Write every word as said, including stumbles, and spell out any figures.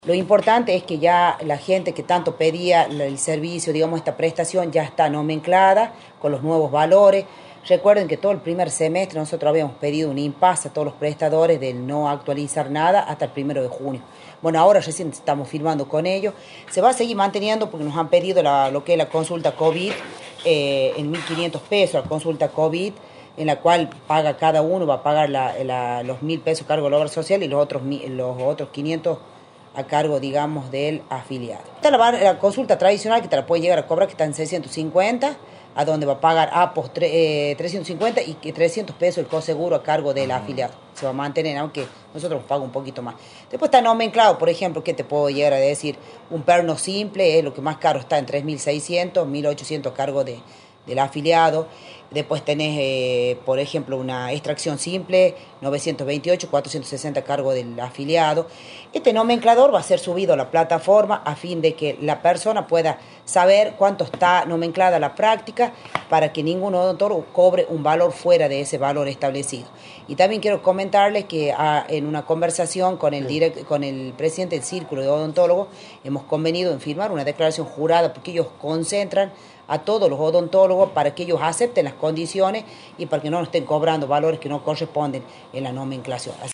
Lo importante es que ya la gente que tanto pedía el servicio, digamos, esta prestación ya está nomenclada con los nuevos valores. Recuerden que todo el primer semestre nosotros habíamos pedido un impasse a todos los prestadores del no actualizar nada hasta el primero de junio. Bueno, ahora recién estamos firmando con ellos. Se va a seguir manteniendo porque nos han pedido la, lo que es la consulta COVID eh, en mil quinientos pesos, la consulta COVID, en la cual paga cada uno, va a pagar la, la, los mil pesos cargo de la obra social y los otros, los otros quinientos a cargo, digamos, del afiliado. Está la, la consulta tradicional que te la puede llegar a cobrar, que está en seiscientos cincuenta, a donde va a pagar A P O S eh, trescientos cincuenta y trescientos pesos el coseguro a cargo del afiliado. Se va a mantener, aunque nosotros pagamos un poquito más. Después está nomenclado, por ejemplo, ¿qué te puedo llegar a decir? Un perno simple es lo que más caro está en tres mil seiscientos, mil ochocientos a cargo de, del afiliado. Después tenés, eh, por ejemplo, una extracción simple, novecientos veintiocho, cuatrocientos sesenta a cargo del afiliado. Este nomenclador va a ser subido a la plataforma a fin de que la persona pueda saber cuánto está nomenclada la práctica para que ningún odontólogo cobre un valor fuera de ese valor establecido. Y también quiero comentarles que ah, en una conversación con el, direct, con el presidente del Círculo de Odontólogos hemos convenido en firmar una declaración jurada porque ellos concentran a todos los odontólogos para que ellos acepten las condiciones y para que no nos estén cobrando valores que no corresponden en la nomenclación.